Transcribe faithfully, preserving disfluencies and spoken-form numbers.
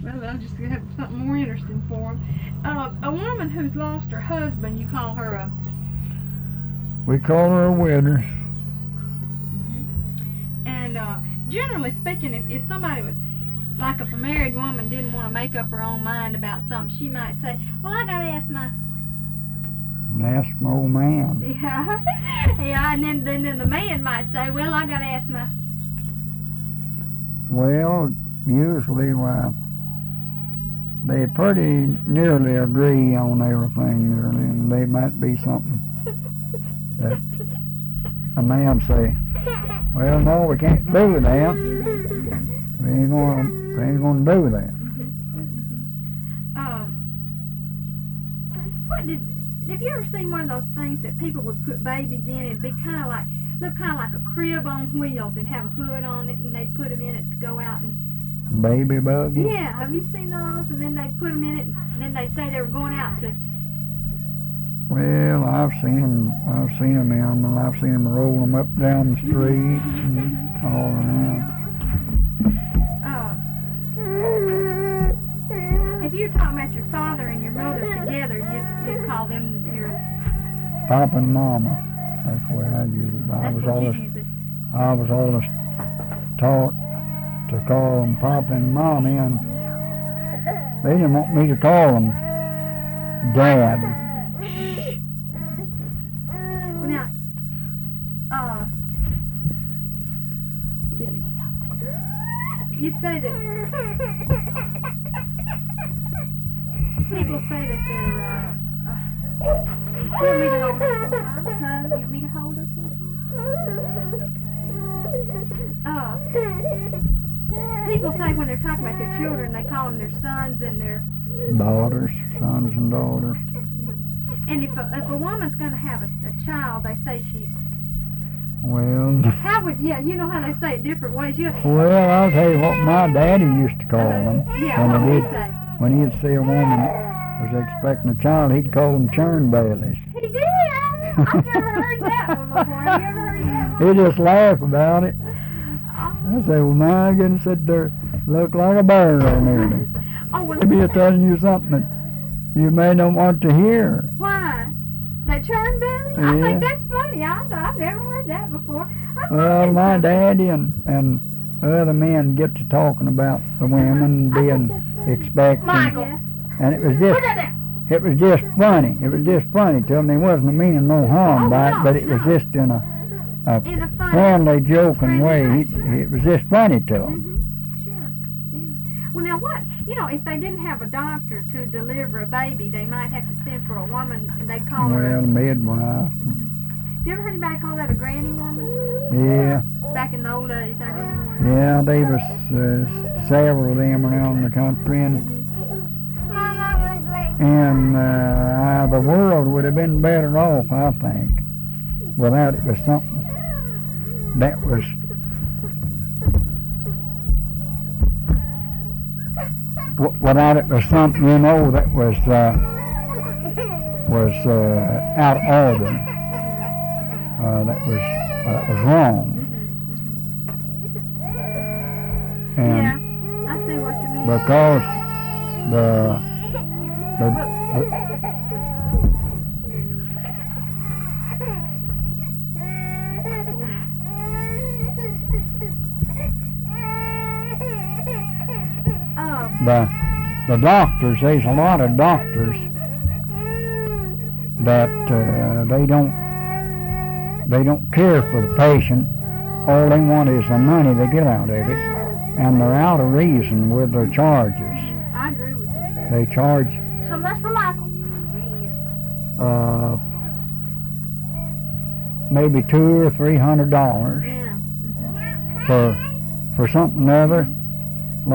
Well, I'll just have something more interesting for him. Uh, a woman who's lost her husband, you call her a... We call her a widow. Mm-hmm. And uh, generally speaking, if, if somebody was, like if a married woman didn't want to make up her own mind about something, she might say, well, I got to ask my... Ask my old man. Yeah, yeah, and then, then, then the man might say, well, I got to ask my... Well, usually, well, they pretty nearly agree on everything, nearly, and they might be something that a man say, well, no, we can't do that. We ain't gonna, we ain't gonna do that. Um, what did, have you ever seen one of those things that people would put babies in? It'd be kind of like, look kind of like a crib on wheels and have a hood on it, and they'd put them in it to go out and... Baby buggy? Yeah, have you seen those? And then they'd put them in it, and then they'd say they were going out to... Well, I've seen them, I've seen them in, and I've seen them roll them up down the street and all around. Uh, if you're talking about your father and your mother together, you'd, you'd call them your... Papa and Mama. That's the way I use it. I That's was what always, you use it. I was always taught to call them Papa and Mommy, and they didn't want me to call them Dad. Well, now, uh, Billy was out there. You'd say that people say that they're, uh, uh, you want me to hold her for a while? Huh? You want me to hold her for a while? Uh, people say when they're talking about their children, they call them their sons and their... Daughters, sons and daughters. And if a, if a woman's going to have a, a child, they say she's... Well, How would, yeah, you know how they say it different ways. You, well, I'll tell you what my daddy used to call them. yeah, when what he would he did, say? when he'd see a woman was expecting a child, he'd call them churn bailies. He did? I've never heard that one before. Have you ever heard that one? He'd just laugh about it. Oh. I say, well, my goodness, sit there, look like a bird on there. Oh, well, Maybe he's telling you something that you may not want to hear. why? That churn belly? I Yeah. think that's funny. I, I've never heard that before. I Well, thought my that's daddy and, and other men get to talking about the women I being think that's funny. expecting, Michael. and it was Put just, that down. it was just funny. It was just funny to them. There wasn't a meaning no harm Oh, by no, it, but it was no. just in a, a In a funny... friendly, joking way. Friendly It, way, sure. it was just funny to them. Mm-hmm. Sure. Yeah. Well, now what? You know, if they didn't have a doctor to deliver a baby, they might have to send for a woman, and they'd call her. Well, A, midwife. you ever heard anybody call that a granny woman? Yeah, Back in the old days, I remember. yeah. There was uh, several of them around the country, and and uh, the world would have been better off, I think, without it was something that was w- without it was something, you know, that was uh, was uh, out of order, uh, that was uh, that was wrong, and Yeah, I see what you mean. because the the, the Oh, the the doctors, there's a lot of doctors that uh, they don't they don't care for the patient. All they want is the money they get out of it, and they're out of reason with their charges. I agree with you. They charge So that's for Michael. uh, maybe two or three hundred dollars Yeah. for for something or other,